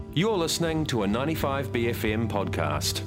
You're listening to a 95BFM podcast.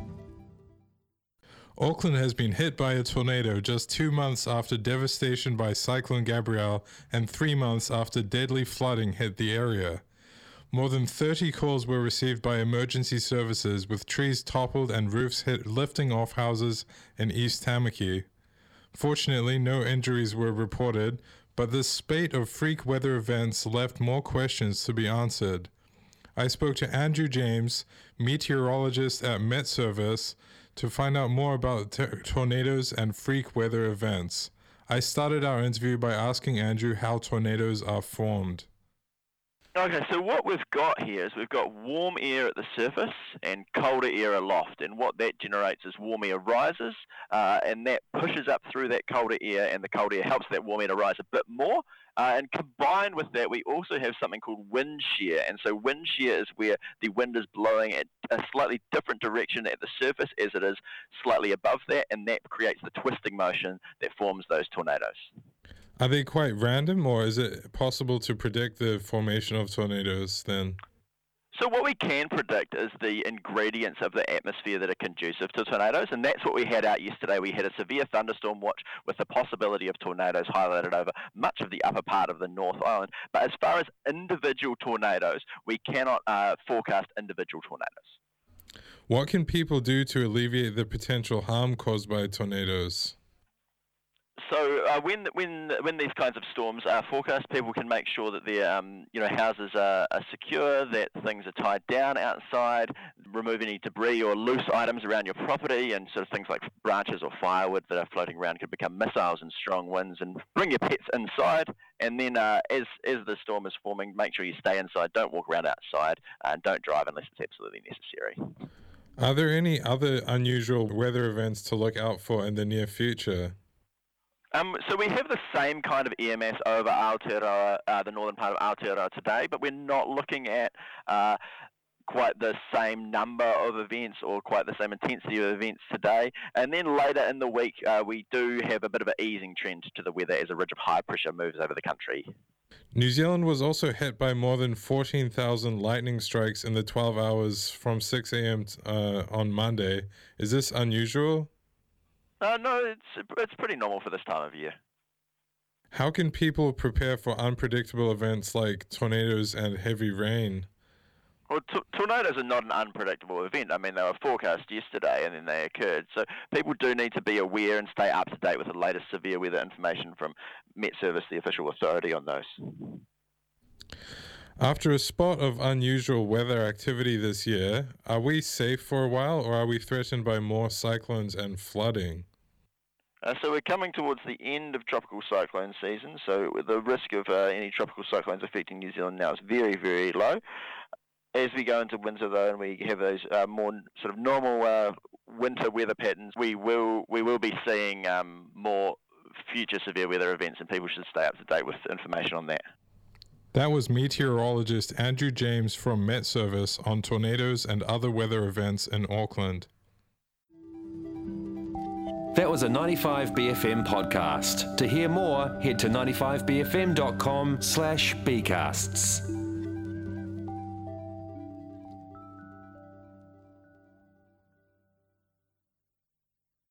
Auckland has been hit by a tornado just 2 months after devastation by Cyclone Gabrielle and 3 months after deadly flooding hit the area. More than 30 calls were received by emergency services, with trees toppled and roofs hit, lifting off houses in East Tamaki. Fortunately, no injuries were reported, but this spate of freak weather events left more questions to be answered. I spoke to Andrew James, meteorologist at Met Service, to find out more about tornadoes and freak weather events. I started our interview by asking Andrew how tornadoes are formed. Okay, so what we've got here is we've got warm air at the surface and colder air aloft, and what that generates is warm air rises, and that pushes up through that colder air, and the cold air helps that warm air to rise a bit more. And combined with that, we also have something called wind shear. And so wind shear is where the wind is blowing at a slightly different direction at the surface as it is slightly above that, and that creates the twisting motion that forms those tornadoes. Are they quite random, or is it possible to predict the formation of tornadoes then? So what we can predict is the ingredients of the atmosphere that are conducive to tornadoes, and that's what we had out yesterday. We had a severe thunderstorm watch with the possibility of tornadoes highlighted over much of the upper part of the North Island. But as far as individual tornadoes, we cannot forecast individual tornadoes. What can people do to alleviate the potential harm caused by tornadoes? So when these kinds of storms are forecast, people can make sure that their houses are secure, that things are tied down outside, remove any debris or loose items around your property, and sort of things like branches or firewood that are floating around could become missiles in strong winds, and bring your pets inside. And then as the storm is forming, make sure you stay inside, don't walk around outside, and don't drive unless it's absolutely necessary. Are there any other unusual weather events to look out for in the near future? So we have the same kind of air mass over Aotearoa, the northern part of Aotearoa today, but we're not looking at quite the same number of events or quite the same intensity of events today. And then later in the week, we do have a bit of an easing trend to the weather as a ridge of high pressure moves over the country. New Zealand was also hit by more than 14,000 lightning strikes in the 12 hours from 6 a.m. On Monday. Is this unusual? No, it's pretty normal for this time of year. How can people prepare for unpredictable events like tornadoes and heavy rain? Well, tornadoes are not an unpredictable event. I mean, they were forecast yesterday and then they occurred. So people do need to be aware and stay up to date with the latest severe weather information from Met Service, the official authority on those. After a spot of unusual weather activity this year, are we safe for a while, or are we threatened by more cyclones and flooding? So we're coming towards the end of tropical cyclone season, so the risk of any tropical cyclones affecting New Zealand now is very, very low. As we go into winter, though, and we have those more sort of normal winter weather patterns, we will be seeing more future severe weather events, and people should stay up to date with information on that. That was meteorologist Andrew James from Met Service on tornadoes and other weather events in Auckland. That was a 95BFM podcast. To hear more, head to 95bfm.com/bcasts.